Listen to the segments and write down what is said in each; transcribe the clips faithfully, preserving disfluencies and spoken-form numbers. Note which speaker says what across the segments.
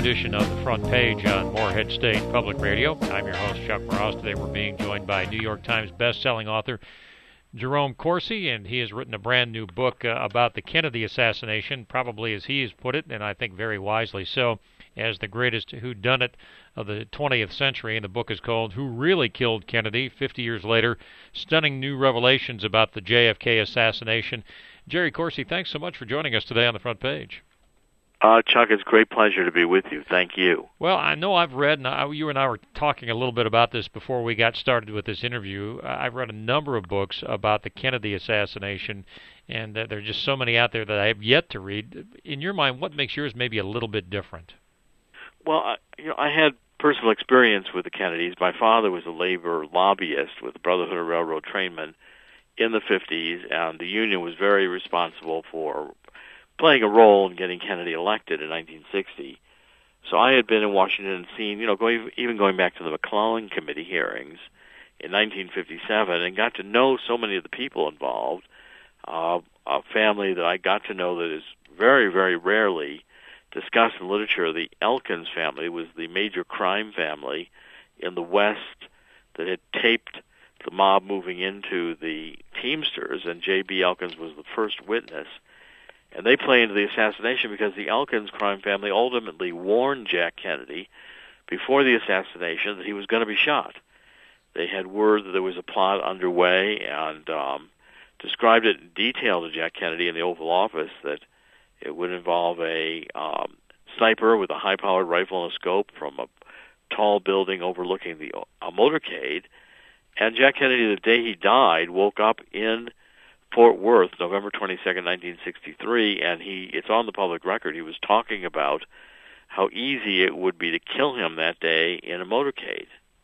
Speaker 1: edition of The Front Page on Morehead State Public Radio. I'm your host, Chuck Ross. Today we're being joined by New York Times best-selling author Jerome Corsi, and he has written a brand new book uh, about the Kennedy assassination, probably as he has put it, and I think very wisely so, as the greatest whodunit of the twentieth century. And the book is called Who Really Killed Kennedy? fifty years later, stunning new revelations about the J F K assassination. Jerry Corsi, thanks so much for joining us today on The Front Page.
Speaker 2: Uh, Chuck, it's a great pleasure to be with you. Thank you.
Speaker 1: Well, I know I've read, and I, you and I were talking a little bit about this before we got started with this interview. I've read a number of books about the Kennedy assassination, and uh, there are just so many out there that I have yet to read. In your mind, what makes yours maybe a little bit different?
Speaker 2: Well, I, you know, I had personal experience with the Kennedys. My father was a labor lobbyist with the Brotherhood of Railroad Trainmen in the fifties, and the union was very responsible for playing a role in getting Kennedy elected in nineteen sixty. So I had been in Washington and seen, you know, going, even going back to the McClellan Committee hearings in nineteen fifty-seven, and got to know so many of the people involved. Uh, a family that I got to know that is very, very rarely discussed in literature. The Elkins family was the major crime family in the West that had taped the mob moving into the Teamsters, and J B. Elkins was the first witness. And they play into the assassination because the Elkins crime family ultimately warned Jack Kennedy before the assassination that he was going to be shot. They had word that there was a plot underway and um, described it in detail to Jack Kennedy in the Oval Office that it would involve a um, sniper with a high-powered rifle and a scope from a tall building overlooking the a motorcade. And Jack Kennedy, the day he died, woke up in Fort Worth, November twenty-second, nineteen sixty-three, and he it's on the public record. He was talking about how easy it would be to kill him that day in a motorcade.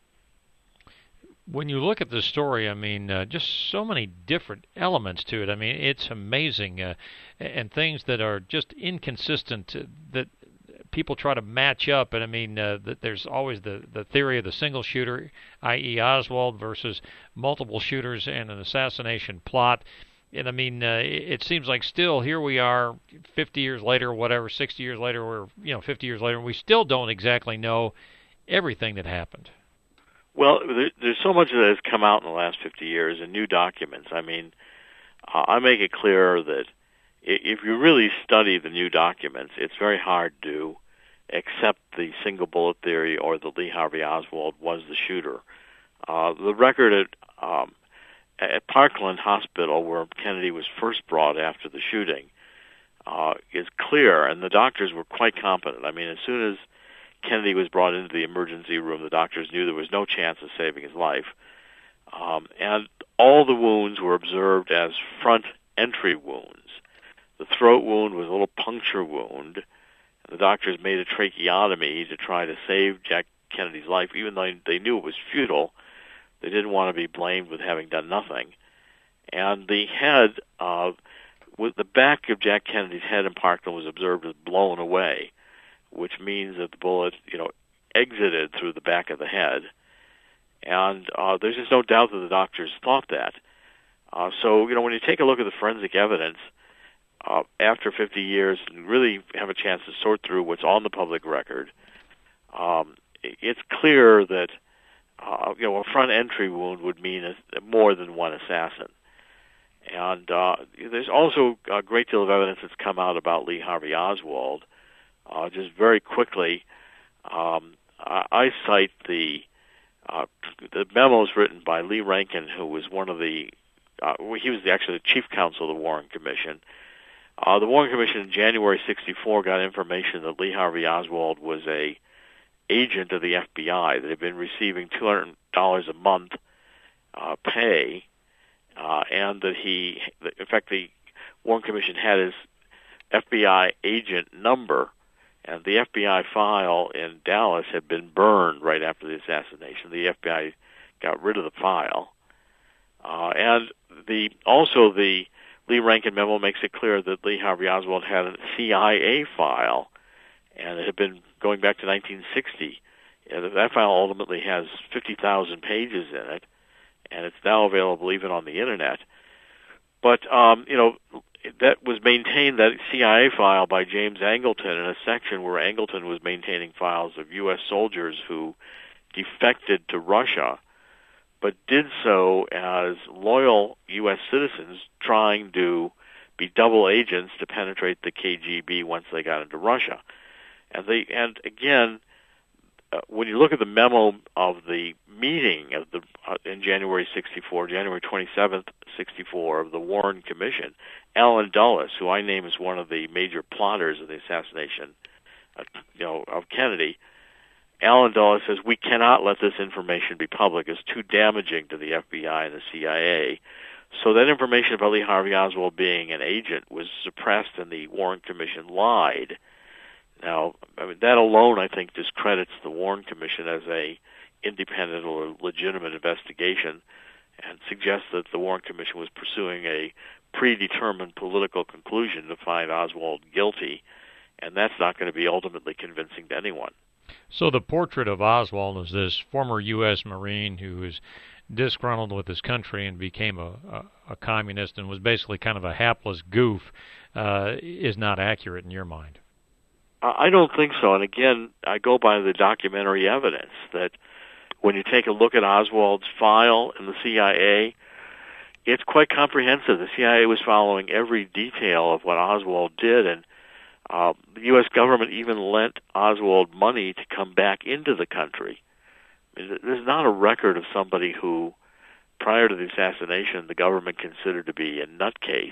Speaker 1: When you look at the story, I mean, uh, just so many different elements to it. I mean, it's amazing, uh, and things that are just inconsistent uh, that people try to match up. And I mean, uh, that there's always the, the theory of the single shooter, that is. Oswald, versus multiple shooters and an assassination plot. And I mean, uh, it seems like still here we are, fifty years later, whatever, sixty years later, or you know, fifty years later, and we still don't exactly know everything that happened.
Speaker 2: Well, there, there's so much that has come out in the last fifty years and new documents. I mean, uh, I make it clear that if you really study the new documents, it's very hard to accept the single bullet theory or that Lee Harvey Oswald was the shooter. Uh, the record at um, at Parkland Hospital, where Kennedy was first brought after the shooting, uh, is clear, and the doctors were quite competent. I mean, as soon as Kennedy was brought into the emergency room, the doctors knew there was no chance of saving his life. Um, and all the wounds were observed as front entry wounds. The throat wound was a little puncture wound. The doctors made a tracheotomy to try to save Jack Kennedy's life, even though they knew it was futile. They didn't want to be blamed with having done nothing. And the head, uh, with the back of Jack Kennedy's head in Parkland was observed as blown away, which means that the bullet, you know, exited through the back of the head. And uh, there's just no doubt that the doctors thought that. Uh, so, you know, when you take a look at the forensic evidence, uh, after fifty years, and really have a chance to sort through what's on the public record, um, it's clear that, uh, you know, a front entry wound would mean a, more than one assassin. And uh, there's also a great deal of evidence that's come out about Lee Harvey Oswald. Uh, just very quickly, um, I, I cite the uh, the memos written by Lee Rankin, who was one of the uh, he was the, actually the chief counsel of the Warren Commission. Uh, the Warren Commission in January sixty-four got information that Lee Harvey Oswald was a agent of the F B I that had been receiving two hundred dollars a month uh, pay, uh, and that he, in fact, the Warren Commission had his F B I agent number. And the F B I file in Dallas had been burned right after the assassination. The F B I got rid of the file. Uh, and the also the Lee Rankin memo makes it clear that Lee Harvey Oswald had a C I A file, and it had been going back to nineteen sixty. And that file ultimately has fifty thousand pages in it, and it's now available even on the Internet. But, um, you know, that was maintained, that C I A file by James Angleton, in a section where Angleton was maintaining files of U S soldiers who defected to Russia, but did so as loyal U S citizens trying to be double agents to penetrate the K G B once they got into Russia. And they, and again, uh, when you look at the memo of the meeting of the uh, in January sixty-four, January twenty-seventh, sixty-four, of the Warren Commission, Allen Dulles, who I name as one of the major plotters of the assassination, uh, you know, of Kennedy, Allen Dulles says we cannot let this information be public. It's too damaging to the F B I and the C I A. So that information about Lee Harvey Oswald being an agent was suppressed, and the Warren Commission lied. Now, I mean, that alone, I think, discredits the Warren Commission as a independent or legitimate investigation, and suggests that the Warren Commission was pursuing a predetermined political conclusion to find Oswald guilty, and that's not going to be ultimately convincing to anyone.
Speaker 1: So the portrait of Oswald as this former U S Marine who was disgruntled with his country and became a, a, a communist and was basically kind of a hapless goof uh, is not accurate in your mind.
Speaker 2: I don't think so. And again, I go by the documentary evidence that when you take a look at Oswald's file in the C I A, it's quite comprehensive. The C I A was following every detail of what Oswald did, and uh, the U S government even lent Oswald money to come back into the country. I mean, there's not a record of somebody who, prior to the assassination, the government considered to be a nutcase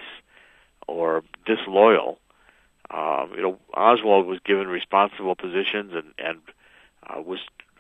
Speaker 2: or disloyal. Um, you know, Oswald was given responsible positions and, and uh, was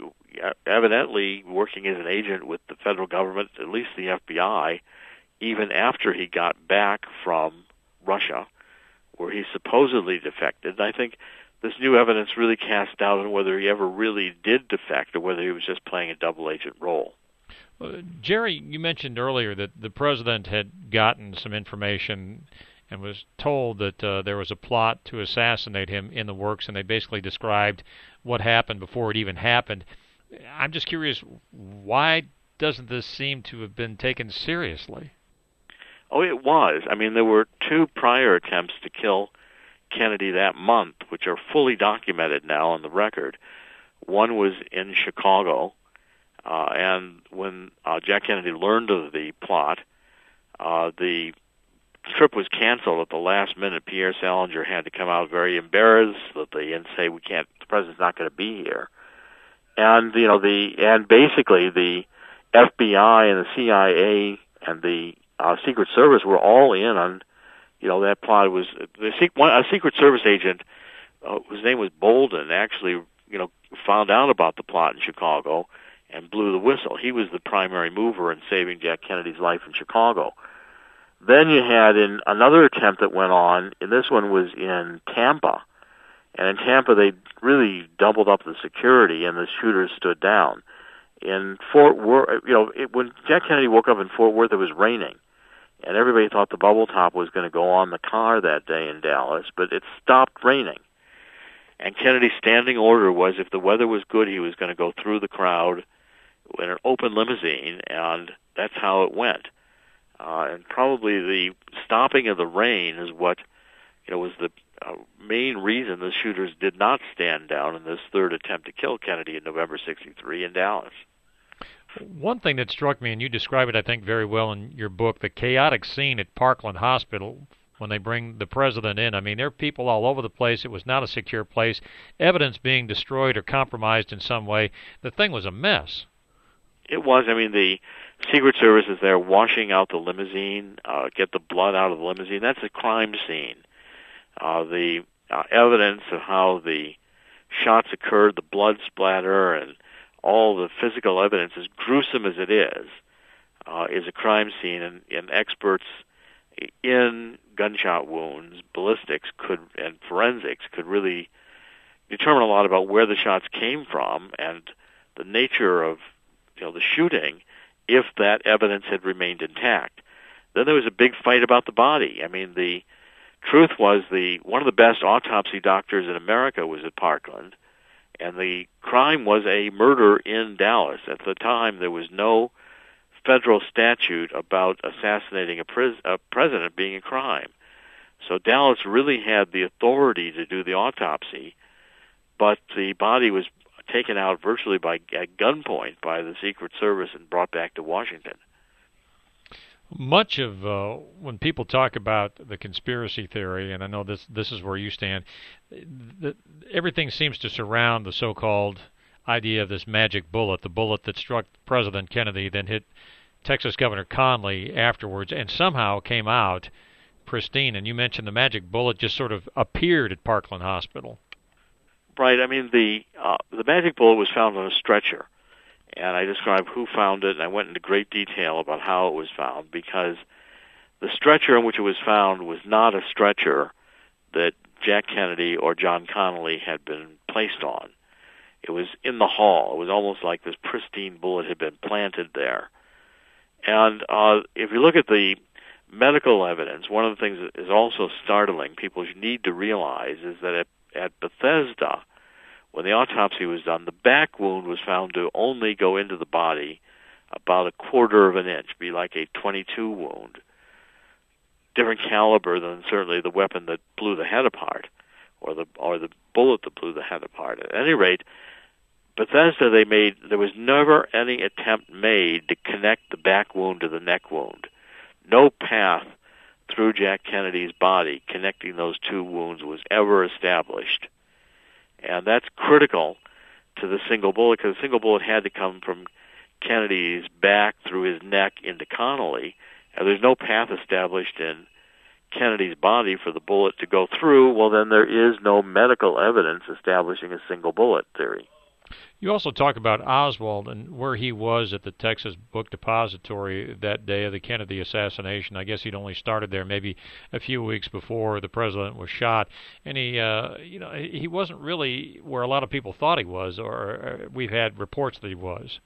Speaker 2: evidently working as an agent with the federal government, at least the F B I, even after he got back from Russia, where he supposedly defected. And I think this new evidence really casts doubt on whether he ever really did defect or whether he was just playing a double agent role.
Speaker 1: Uh, Jerry, you mentioned earlier that the president had gotten some information and was told that uh, there was a plot to assassinate him in the works, and they basically described what happened before it even happened. I'm just curious, why doesn't this seem to have been taken seriously?
Speaker 2: Oh, it was. I mean, there were two prior attempts to kill Kennedy that month, which are fully documented now on the record. One was in Chicago, uh, and when uh, Jack Kennedy learned of the plot, uh, the trip was canceled at the last minute. Pierre Salinger had to come out very embarrassed that the and say we can't. The president's not going to be here, and you know the and basically the F B I and the C I A and the uh, Secret Service were all in on. You know that plot was the one, a Secret Service agent uh, whose name was Bolden actually you know found out about the plot in Chicago and blew the whistle. He was the primary mover in saving Jack Kennedy's life in Chicago. Then you had in another attempt that went on, and this one was in Tampa. And in Tampa, they really doubled up the security, and the shooters stood down. In Fort Worth, you know, it, when Jack Kennedy woke up in Fort Worth, it was raining, and everybody thought the bubble top was going to go on the car that day in Dallas, but it stopped raining. And Kennedy's standing order was if the weather was good, he was going to go through the crowd in an open limousine, and that's how it went. Uh, and probably the stopping of the rain is what, you know, was the uh, main reason the shooters did not stand down in this third attempt to kill Kennedy in November sixty-three in Dallas.
Speaker 1: One thing that struck me, and you describe it, I think, very well in your book, the chaotic scene at Parkland Hospital when they bring the president in. I mean, there are people all over the place. It was not a secure place. Evidence being destroyed or compromised in some way. The thing was a mess.
Speaker 2: It was. I mean, the Secret Service is there washing out the limousine, uh, get the blood out of the limousine. That's a crime scene. Uh, the uh, evidence of how the shots occurred, the blood splatter, and all the physical evidence, as gruesome as it is, uh, is a crime scene, and, and experts in gunshot wounds, ballistics, could and forensics could really determine a lot about where the shots came from and the nature of you know the shooting if that evidence had remained intact. Then there was a big fight about the body. I mean, the truth was the one of the best autopsy doctors in America was at Parkland, and the crime was a murder in Dallas. At the time, there was no federal statute about assassinating a, pres- a president being a crime. So Dallas really had the authority to do the autopsy, but the body was taken out virtually by at gunpoint by the Secret Service and brought back to Washington.
Speaker 1: Much of uh, when people talk about the conspiracy theory, and I know this this is where you stand, the, everything seems to surround the so-called idea of this magic bullet, the bullet that struck President Kennedy, then hit Texas Governor Conley afterwards, and somehow came out pristine. And you mentioned the magic bullet just sort of appeared at Parkland Hospital.
Speaker 2: Right. I mean, the uh, the magic bullet was found on a stretcher, and I described who found it, and I went into great detail about how it was found, because the stretcher on which it was found was not a stretcher that Jack Kennedy or John Connally had been placed on. It was in the hall. It was almost like this pristine bullet had been planted there. And uh, if you look at the medical evidence, one of the things that is also startling, people need to realize, is that at, at Bethesda, when the autopsy was done, the back wound was found to only go into the body about a quarter of an inch, be like a twenty-two wound. Different caliber than certainly the weapon that blew the head apart, or the or the bullet that blew the head apart. At any rate, Bethesda, they made there was never any attempt made to connect the back wound to the neck wound. No path through Jack Kennedy's body connecting those two wounds was ever established. And that's critical to the single bullet, because the single bullet had to come from Kennedy's back through his neck into Connally, and there's no path established in Kennedy's body for the bullet to go through. Well, then there is no medical evidence establishing a single bullet theory.
Speaker 1: You also talk about Oswald and where he was at the Texas Book Depository that day of the Kennedy assassination. I guess he'd only started there maybe a few weeks before the president was shot, and he, uh, you know, he wasn't really where a lot of people thought he was, or we've had reports that he was.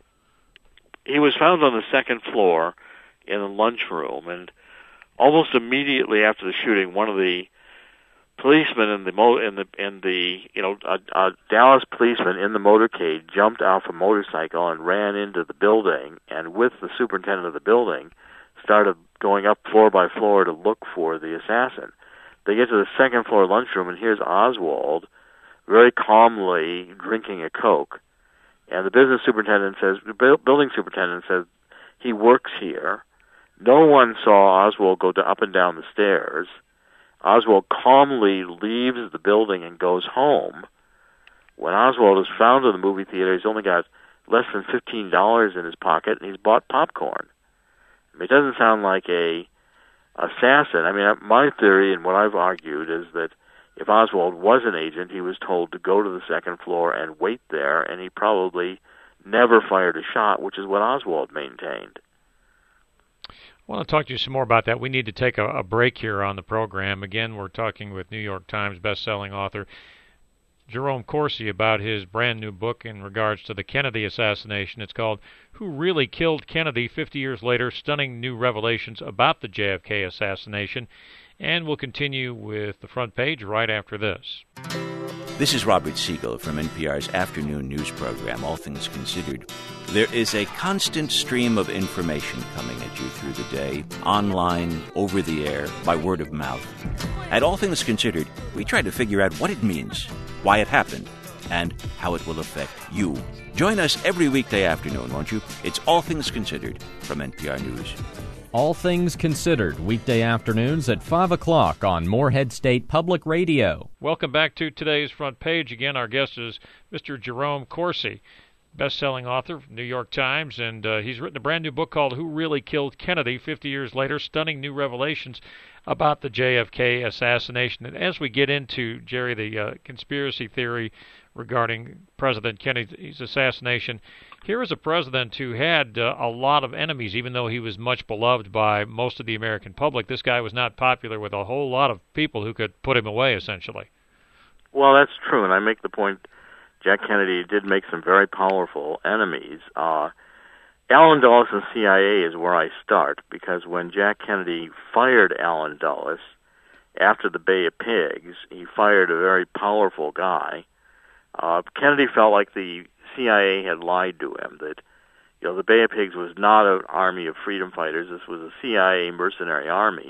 Speaker 2: He was found on the second floor in the lunchroom, and almost immediately after the shooting, one of the policemen in the mo- in the in the you know a, a Dallas policeman in the motorcade jumped off a motorcycle and ran into the building, and with the superintendent of the building started going up floor by floor to look for the assassin. They get to the second floor lunchroom, and here's Oswald very calmly drinking a Coke, and the business superintendent says, the building superintendent says, he works here. No one saw Oswald go to up and down the stairs. Oswald calmly leaves the building and goes home. When Oswald is found in the movie theater, he's only got less than fifteen dollars in his pocket, and he's bought popcorn. I mean, it doesn't sound like a assassin. I mean, my theory and what I've argued is that if Oswald was an agent, he was told to go to the second floor and wait there, and he probably never fired a shot, which is what Oswald maintained.
Speaker 1: I want to talk to you some more about that. We need to take a, a break here on the program. Again, we're talking with New York Times best-selling author Jerome Corsi about his brand new book in regards to the Kennedy assassination. It's called Who Really Killed Kennedy? fifty years Later, Stunning New Revelations About the J F K Assassination. And we'll continue with the front page right after this.
Speaker 3: This is Robert Siegel from N P R's afternoon news program, All Things Considered. There is a constant stream of information coming at you through the day, online, over the air, by word of mouth. At All Things Considered, we try to figure out what it means, why it happened, and how it will affect you. Join us every weekday afternoon, won't you? It's All Things Considered from N P R News.
Speaker 4: All Things Considered, weekday afternoons at five o'clock on Morehead State Public Radio.
Speaker 1: Welcome back to today's front page. Again, our guest is Mister Jerome Corsi, best-selling author from New York Times, and uh, he's written a brand new book called Who Really Killed Kennedy? fifty years Later, Stunning New Revelations About the J F K Assassination. And as we get into, Jerry, the uh, conspiracy theory regarding President Kennedy's assassination, here is a president who had uh, a lot of enemies, even though he was much beloved by most of the American public. This guy was not popular with a whole lot of people who could put him away, essentially.
Speaker 2: Well, that's true, and I make the point Jack Kennedy did make some very powerful enemies. Uh, Allen Dulles and C I A is where I start, because when Jack Kennedy fired Allen Dulles after the Bay of Pigs, he fired a very powerful guy. Uh, Kennedy felt like the C I A had lied to him, that you know the Bay of Pigs was not an army of freedom fighters. This was a C I A mercenary army,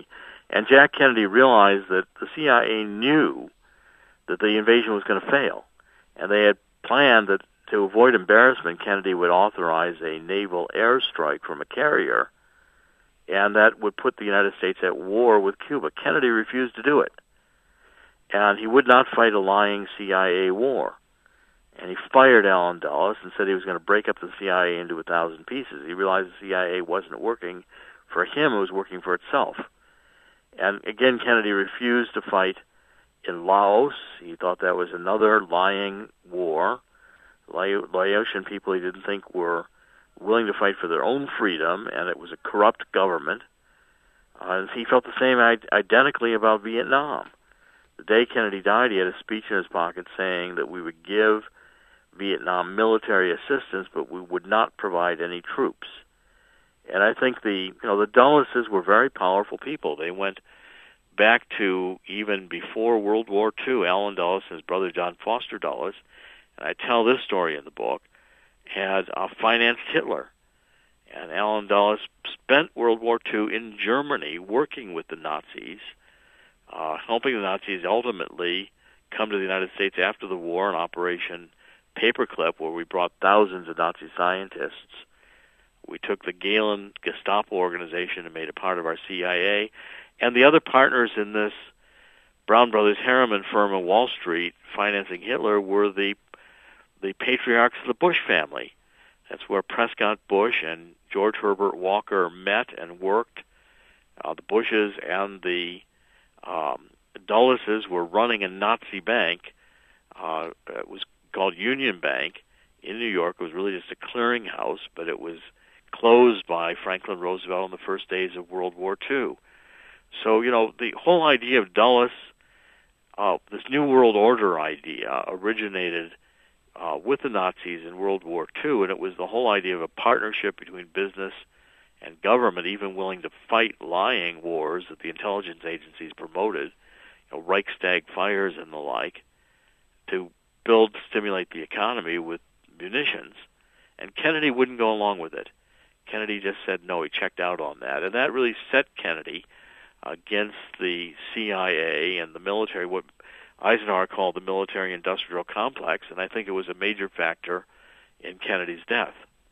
Speaker 2: And Jack Kennedy realized that the C I A knew that the invasion was going to fail, and they had planned that to avoid embarrassment, Kennedy would authorize a naval airstrike from a carrier, and that would put the United States at war with Cuba. Kennedy refused to do it, and he would not fight a lying C I A war. And he fired Allen Dulles and said he was going to break up the C I A into a thousand pieces. He realized the C I A wasn't working for him, it was working for itself. And again, Kennedy refused to fight in Laos. He thought that was another lying war. La- Laotian people he didn't think were willing to fight for their own freedom, and it was a corrupt government. Uh, he felt the same I- identically about Vietnam. The day Kennedy died, he had a speech in his pocket saying that we would give Vietnam military assistance, but we would not provide any troops. And I think the you know the Dulleses were very powerful people. They went back to even before World War Two. Allen Dulles and his brother John Foster Dulles, and I tell this story in the book, had uh, financed Hitler. And Allen Dulles spent World War Two in Germany working with the Nazis, uh, helping the Nazis ultimately come to the United States after the war in Operation Paperclip, where we brought thousands of Nazi scientists. We took the Gehlen Gestapo organization and made it part of our C I A. And the other partners in this Brown Brothers Harriman firm in Wall Street financing Hitler were the the patriarchs of the Bush family. That's where Prescott Bush and George Herbert Walker met and worked. Uh, the Bushes and the um, Dulleses were running a Nazi bank. Uh, it was called Union Bank in New York. It was really just a clearinghouse, but it was closed by Franklin Roosevelt in the first days of World War Two. So, you know, the whole idea of Dulles, uh, this New World Order idea, originated uh, with the Nazis in World War Two, and it was the whole idea of a partnership between business and government, even willing to fight lying wars that the intelligence agencies promoted, you know, Reichstag fires and the like, to build, stimulate the economy with munitions. And Kennedy wouldn't go along with it. Kennedy just said no, he checked out on that. And that really set Kennedy against the C I A and the military, what Eisenhower called the military-industrial complex, and I think it was a major factor in Kennedy's death.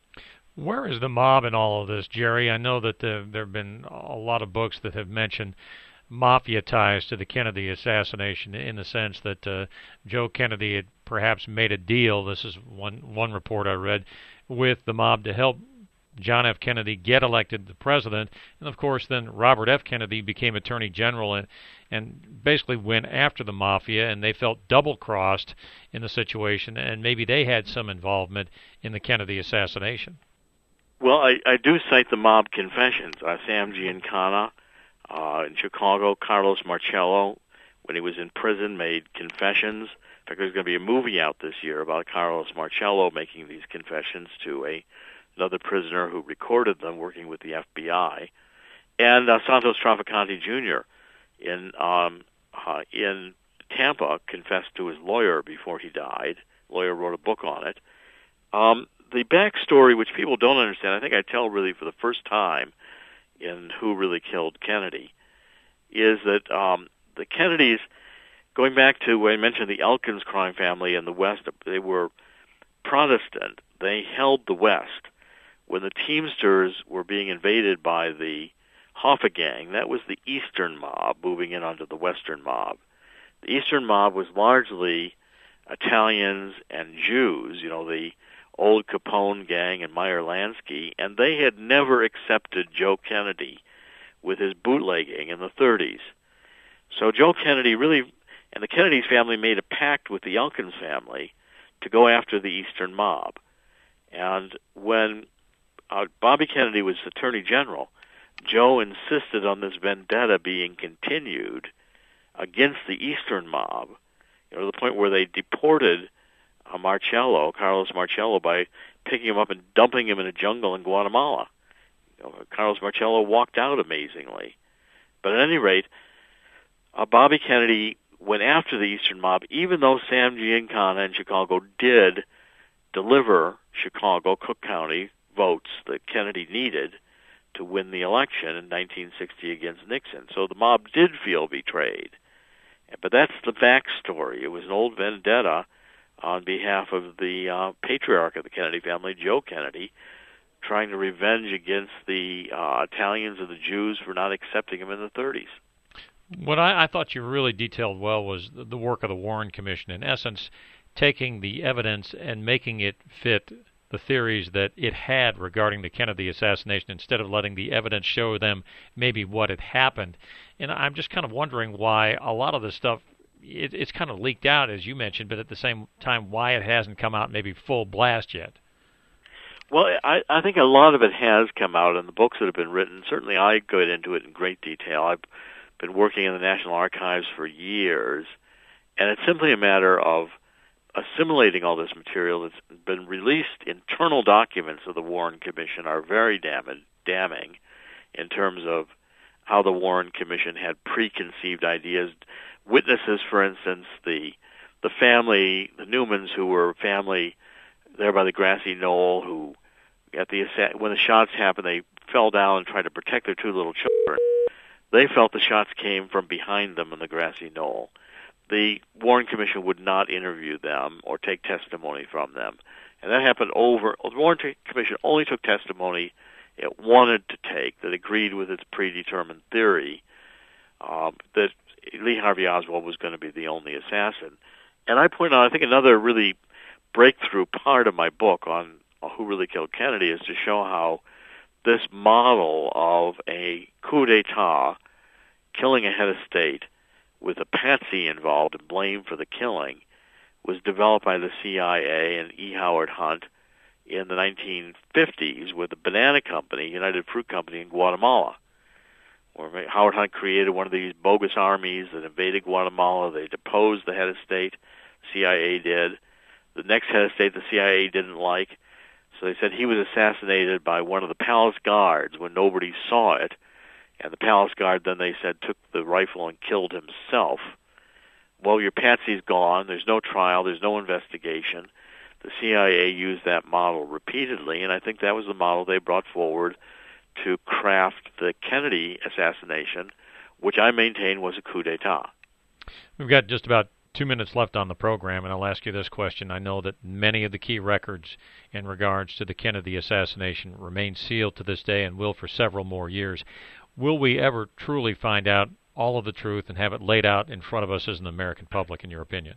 Speaker 1: Where is the mob in all of this, Jerry? I know that the, there have been a lot of books that have mentioned mafia ties to the Kennedy assassination, in the sense that uh, Joe Kennedy had perhaps made a deal, this is one, one report I read, with the mob to help John F. Kennedy get elected the president, and of course then Robert F. Kennedy became Attorney General and, and basically went after the mafia, and they felt double-crossed in the situation, and maybe they had some involvement in the Kennedy assassination.
Speaker 2: Well, I, I do cite the mob confessions. Uh, Sam Giancana uh, in Chicago, Carlos Marcello, when he was in prison, made confessions. In fact, there's going to be a movie out this year about Carlos Marcello making these confessions to a another prisoner who recorded them working with the F B I. And uh, Santos Trafficante Junior in um, uh, in Tampa confessed to his lawyer before he died. The lawyer wrote a book on it. Um, the backstory, which people don't understand, I think I tell really for the first time in Who Really Killed Kennedy, is that um, the Kennedys, going back to when I mentioned the Elkins crime family in the West, they were Protestant. They held the West. When the Teamsters were being invaded by the Hoffa gang, that was the Eastern mob moving in onto the Western mob. The Eastern mob was largely Italians and Jews, you know, the old Capone gang and Meyer Lansky, and they had never accepted Joe Kennedy with his bootlegging in the thirties. So Joe Kennedy really, and the Kennedys family made a pact with the Elkins family to go after the Eastern mob. And when uh, Bobby Kennedy was Attorney General, Joe insisted on this vendetta being continued against the Eastern mob, you know, to the point where they deported uh, Marcello, Carlos Marcello, by picking him up and dumping him in a jungle in Guatemala. You know, Carlos Marcello walked out amazingly. But at any rate, uh, Bobby Kennedy went after the Eastern mob, even though Sam Giancana in Chicago did deliver Chicago, Cook County votes that Kennedy needed to win the election in nineteen sixty against Nixon. So the mob did feel betrayed. But that's the backstory. It was an old vendetta on behalf of the uh, patriarch of the Kennedy family, Joe Kennedy, trying to revenge against the uh, Italians and the Jews for not accepting him in the thirties.
Speaker 1: What I, I thought you really detailed well was the, the work of the Warren Commission. In essence, taking the evidence and making it fit the theories that it had regarding the Kennedy assassination instead of letting the evidence show them maybe what had happened. And I'm just kind of wondering why a lot of this stuff, it, it's kind of leaked out, as you mentioned, but at the same time, why it hasn't come out maybe full blast yet.
Speaker 2: Well, I, I think a lot of it has come out in the books that have been written. Certainly I go into it in great detail. I've been working in the National Archives for years, and it's simply a matter of assimilating all this material that's been released. Internal documents of the Warren Commission are very damn- damning in terms of how the Warren Commission had preconceived ideas. Witnesses, for instance, the the family, the Newmans, who were family there by the grassy knoll, who at the when the shots happened, they fell down and tried to protect their two little children. They felt the shots came from behind them in the grassy knoll. The Warren Commission would not interview them or take testimony from them. And that happened over, the Warren Commission only took testimony it wanted to take that agreed with its predetermined theory um, that Lee Harvey Oswald was going to be the only assassin. And I point out, I think another really breakthrough part of my book on Who Really Killed Kennedy is to show how this model of a coup d'etat, killing a head of state, with a patsy involved and blamed for the killing, was developed by the C I A and E. Howard Hunt in the nineteen fifties with the Banana Company, United Fruit Company in Guatemala, where Howard Hunt created one of these bogus armies that invaded Guatemala. They deposed the head of state, C I A did. The next head of state the C I A didn't like, so they said he was assassinated by one of the palace guards when nobody saw it. And the palace guard, then they said, took the rifle and killed himself. Well, your patsy's gone. There's no trial. There's no investigation. The C I A used that model repeatedly, and I think that was the model they brought forward to craft the Kennedy assassination, which I maintain was a coup d'etat.
Speaker 1: We've got just about two minutes left on the program, and I'll ask you this question. I know that many of the key records in regards to the Kennedy assassination remain sealed to this day and will for several more years. Will we ever truly find out all of the truth and have it laid out in front of us as an American public, in your opinion?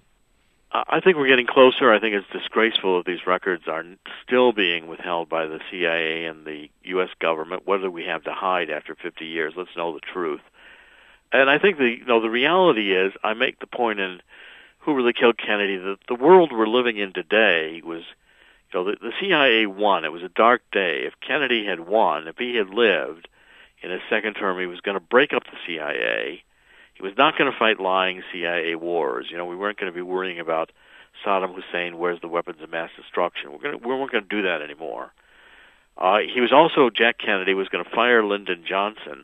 Speaker 2: I think we're getting closer. I think it's disgraceful that these records are still being withheld by the C I A and the U S government. What do we have to hide after fifty years? Let's know the truth. And I think the you know the reality is, I make the point in Who Really Killed Kennedy that the world we're living in today was, you know, the, the C I A won. It was a dark day. If Kennedy had won, if he had lived in his second term, he was going to break up the C I A. He was not going to fight lying C I A wars. You know, we weren't going to be worrying about Saddam Hussein, where's the weapons of mass destruction. We're going to, we weren't going to do that anymore. Uh, he was also, Jack Kennedy was going to fire Lyndon Johnson,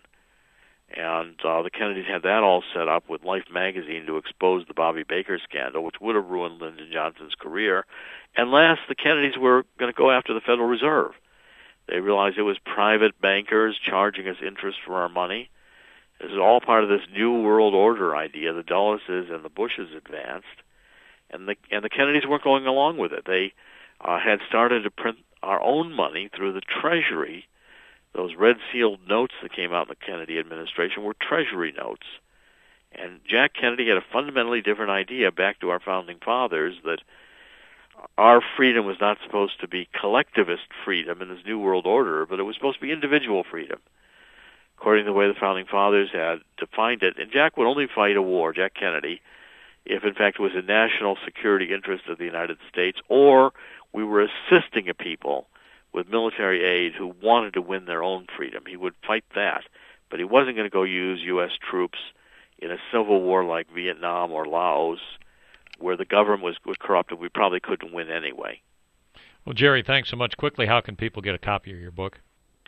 Speaker 2: and uh, the Kennedys had that all set up with Life magazine to expose the Bobby Baker scandal, which would have ruined Lyndon Johnson's career. And last, the Kennedys were going to go after the Federal Reserve. They realized it was private bankers charging us interest for our money. This is all part of this new world order idea the Dulleses and the Bushes advanced, and the and the Kennedys weren't going along with it. They uh, had started to print our own money through the Treasury. Those red-sealed notes that came out in the Kennedy administration were Treasury notes. And Jack Kennedy had a fundamentally different idea back to our founding fathers that our freedom was not supposed to be collectivist freedom in this new world order, but it was supposed to be individual freedom, according to the way the founding fathers had defined it. And Jack would only fight a war, Jack Kennedy, if in fact it was a national security interest of the United States, or we were assisting a people with military aid who wanted to win their own freedom. He would fight that, but he wasn't going to go use U S troops in a civil war like Vietnam or Laos, where the government was, was corrupted. We probably couldn't win anyway.
Speaker 1: Well, Jerry, thanks so much. Quickly, how can people get a copy of your book?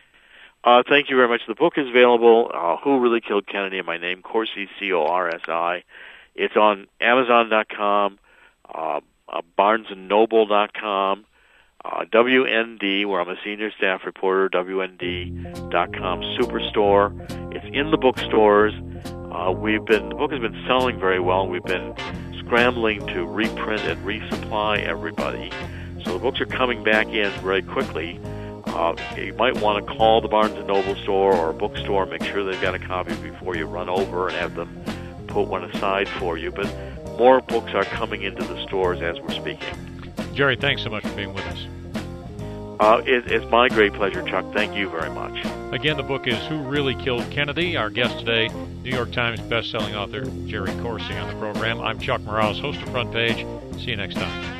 Speaker 2: Uh, thank you very much. The book is available, uh, Who Really Killed Kennedy, my name, Corsi, C O R S I. It's on Amazon dot com, uh, uh, Barnes and Noble dot com, Uh, W N D, where I'm a senior staff reporter, W N D dot com Superstore. It's in the bookstores. Uh, we've been the book has been selling very well. We've been scrambling to reprint and resupply everybody. So the books are coming back in very quickly. Uh, you might want to call the Barnes and Noble store or a bookstore, make sure they've got a copy before you run over and have them put one aside for you. But more books are coming into the stores as we're speaking.
Speaker 1: Jerry, thanks so much for being with us.
Speaker 2: Uh, it, it's my great pleasure, Chuck. Thank you very much.
Speaker 1: Again, the book is Who Really Killed Kennedy. Our guest today, New York Times best-selling author Jerry Coursey on the program. I'm Chuck Morales, host of Front Page. See you next time.